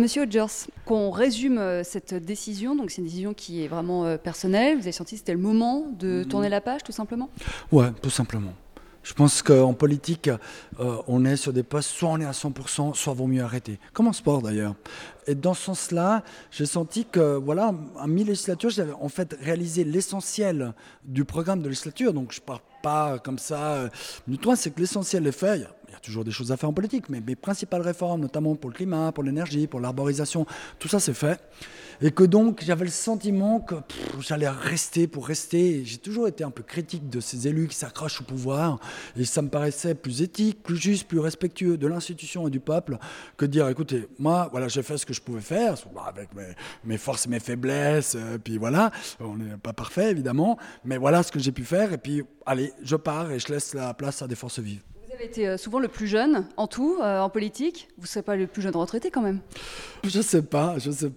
Monsieur Hodgers, qu'on résume cette décision, donc c'est une décision qui est vraiment personnelle, vous avez senti que c'était le moment de tourner la page tout simplement ? Ouais, tout simplement. Je pense qu'en politique, on est sur des postes, soit on est à 100%, soit vaut mieux arrêter. Comme en sport d'ailleurs. Et dans ce sens-là, j'ai senti que, voilà, en mi-législature, j'avais en fait réalisé l'essentiel du programme de législature. Donc je ne pars pas comme ça du tout, c'est que l'essentiel est fait. Il y a toujours des choses à faire en politique, mais mes principales réformes, notamment pour le climat, pour l'énergie, pour l'arborisation, tout ça c'est fait. Et que donc j'avais le sentiment que j'allais rester pour rester. Et j'ai toujours été un peu critique de ces élus qui s'accrochent au pouvoir. Et ça me paraissait plus éthique, plus juste, plus respectueux de l'institution et du peuple que de dire, écoutez, moi, voilà, j'ai fait ce que je pouvais faire, avec mes forces et mes faiblesses. Puis voilà, on n'est pas parfait évidemment, mais voilà ce que j'ai pu faire. Et puis, allez, je pars et je laisse la place à des forces vives. Vous avez été souvent le plus jeune en tout, en politique. Vous ne serez pas le plus jeune retraité quand même ? Je sais pas.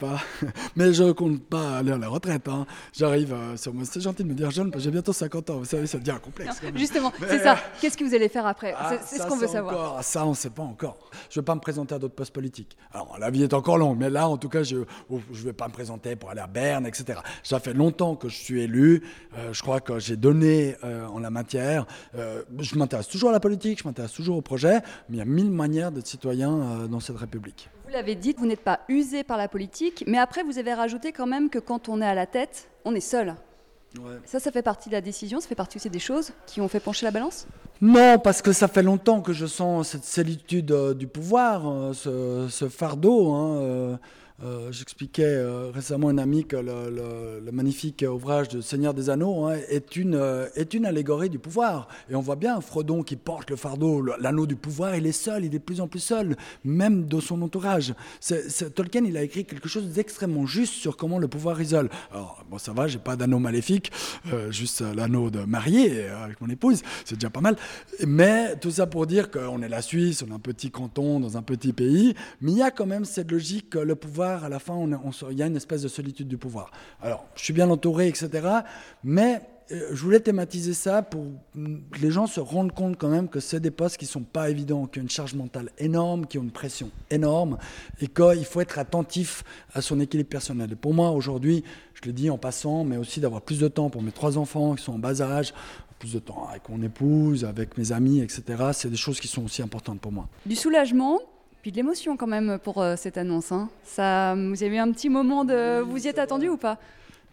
Mais je compte pas aller à la retraite. Hein. J'arrive sur moi. C'est gentil de me dire jeune, parce que j'ai bientôt 50 ans. Vous savez, ça devient un complexe. Non, justement, c'est ça. Qu'est-ce que vous allez faire après ? C'est ce qu'on veut savoir. Ça, on ne sait pas encore. Je ne vais pas me présenter à d'autres postes politiques. Alors, la vie est encore longue, mais là, en tout cas, je ne vais pas me présenter pour aller à Berne, etc. Ça fait longtemps que je suis élu. Je crois que j'ai donné en la matière. Je m'intéresse toujours à la politique, je m'intéresse toujours au projet, mais il y a 1000 manières d'être citoyen dans cette République. Vous l'avez dit, vous n'êtes pas usé par la politique, mais après, vous avez rajouté quand même que quand on est à la tête, on est seul. Ouais. Ça fait partie de la décision, ça fait partie aussi des choses qui ont fait pencher la balance ? Non, parce que ça fait longtemps que je sens cette solitude du pouvoir, ce fardeau. J'expliquais récemment à un ami que le magnifique ouvrage de Seigneur des Anneaux est une allégorie du pouvoir. Et on voit bien Frodon qui porte le fardeau, l'anneau du pouvoir, il est seul, il est de plus en plus seul, même de son entourage. Tolkien, il a écrit quelque chose d'extrêmement juste sur comment le pouvoir isole. Alors, bon, ça va, j'ai pas d'anneau maléfique, juste l'anneau de marié avec mon épouse, c'est déjà pas mal. Mais tout ça pour dire qu'on est la Suisse, on est un petit canton dans un petit pays, mais il y a quand même cette logique que le pouvoir, à la fin, il y a une espèce de solitude du pouvoir. Alors, je suis bien entouré, etc. Mais je voulais thématiser ça pour que les gens se rendent compte quand même que c'est des postes qui ne sont pas évidents, qui ont une charge mentale énorme, qui ont une pression énorme, et qu'il faut être attentif à son équilibre personnel. Et pour moi, aujourd'hui, je l'ai dit en passant, mais aussi d'avoir plus de temps pour mes 3 enfants qui sont en bas âge, plus de temps avec mon épouse, avec mes amis, etc. C'est des choses qui sont aussi importantes pour moi. Du soulagement, puis de l'émotion quand même pour cette annonce. Hein. Ça, vous avez eu un petit moment de... Vous y êtes attendu ou pas ?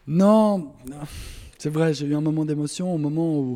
Non, c'est vrai, j'ai eu un moment d'émotion au moment où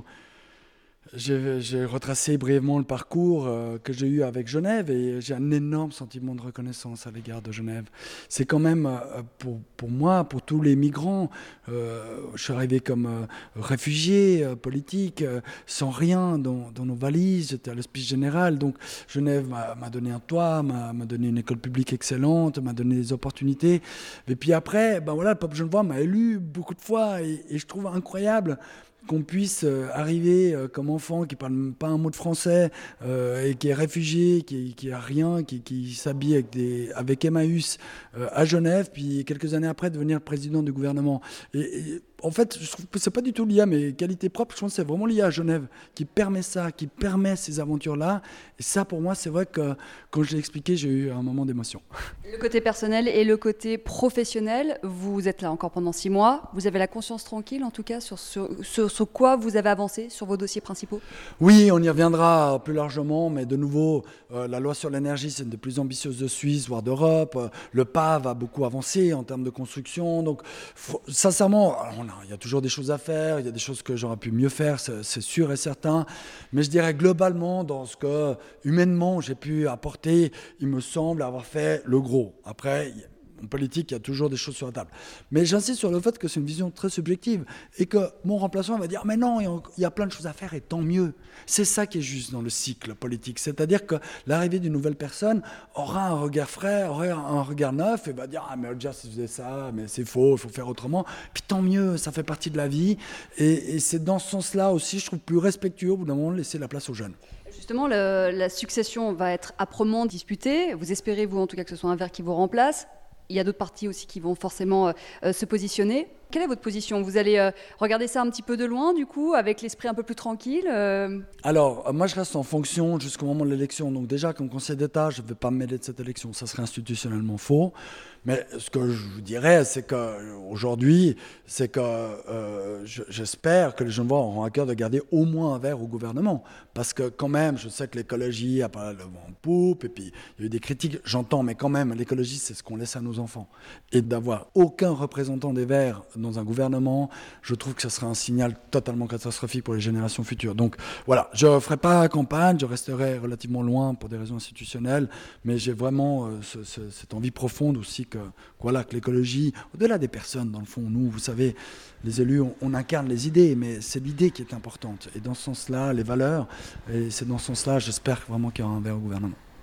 j'ai retracé brièvement le parcours que j'ai eu avec Genève et j'ai un énorme sentiment de reconnaissance à l'égard de Genève. C'est quand même, pour moi, pour tous les migrants, je suis arrivé comme réfugié politique, sans rien dans nos valises, j'étais à l'hospice général, donc Genève m'a donné un toit, m'a donné une école publique excellente, m'a donné des opportunités. Et puis après, le peuple genevois m'a élu beaucoup de fois et je trouve incroyable qu'on puisse arriver comme enfant qui ne parle pas un mot de français et qui est réfugié, qui a rien, qui s'habille avec Emmaüs à Genève, puis quelques années après devenir président du gouvernement. Et en fait, je trouve que ce n'est pas du tout lié à mes qualités propres, je pense que c'est vraiment lié à Genève, qui permet ça, qui permet ces aventures-là. Et ça, pour moi, c'est vrai que quand je l'ai expliqué, j'ai eu un moment d'émotion. Le côté personnel et le côté professionnel, vous êtes là encore pendant 6 mois. Vous avez la conscience tranquille, en tout cas, sur quoi vous avez avancé, sur vos dossiers principaux ? Oui, on y reviendra plus largement, mais de nouveau, la loi sur l'énergie, c'est une des plus ambitieuses de Suisse, voire d'Europe. Le PAV a beaucoup avancé en termes de construction. Donc, sincèrement, il y a toujours des choses à faire, il y a des choses que j'aurais pu mieux faire, c'est sûr et certain. Mais je dirais globalement, dans ce que humainement j'ai pu apporter, il me semble avoir fait le gros. Après, en politique, il y a toujours des choses sur la table. Mais j'insiste sur le fait que c'est une vision très subjective et que mon remplaçant va dire « mais non, il y a plein de choses à faire et tant mieux ». C'est ça qui est juste dans le cycle politique. C'est-à-dire que l'arrivée d'une nouvelle personne aura un regard frais, aura un regard neuf et va dire « ah mais Hodgers il faisait ça, mais c'est faux, il faut faire autrement ». Puis tant mieux, ça fait partie de la vie. Et c'est dans ce sens-là aussi, je trouve plus respectueux au bout d'un moment de laisser la place aux jeunes. Justement, la succession va être âprement disputée. Vous espérez, vous en tout cas, que ce soit un Vert qui vous remplace. Il y a d'autres partis aussi qui vont forcément se positionner. Quelle est votre position ? Vous allez regarder ça un petit peu de loin, du coup, avec l'esprit un peu plus tranquille Alors, moi, je reste en fonction jusqu'au moment de l'élection. Donc déjà, comme conseiller d'État, je ne vais pas me mêler de cette élection. Ça serait institutionnellement faux. Mais ce que je vous dirais, c'est qu'aujourd'hui, j'espère que les Genevois auront à cœur de garder au moins un verre au gouvernement. Parce que quand même, je sais que l'écologie a pas le vent en poupe, et puis il y a eu des critiques, j'entends, mais quand même, l'écologie, c'est ce qu'on laisse à nos enfants. Et d'avoir aucun représentant des Verts dans un gouvernement, je trouve que ce serait un signal totalement catastrophique pour les générations futures. Donc voilà, je ne ferai pas campagne, je resterai relativement loin pour des raisons institutionnelles, mais j'ai vraiment cette envie profonde aussi que l'écologie, au-delà des personnes, dans le fond, nous, vous savez, les élus, on incarne les idées, mais c'est l'idée qui est importante. Et dans ce sens-là, les valeurs, et c'est dans ce sens-là, j'espère vraiment qu'il y aura un vert au gouvernement.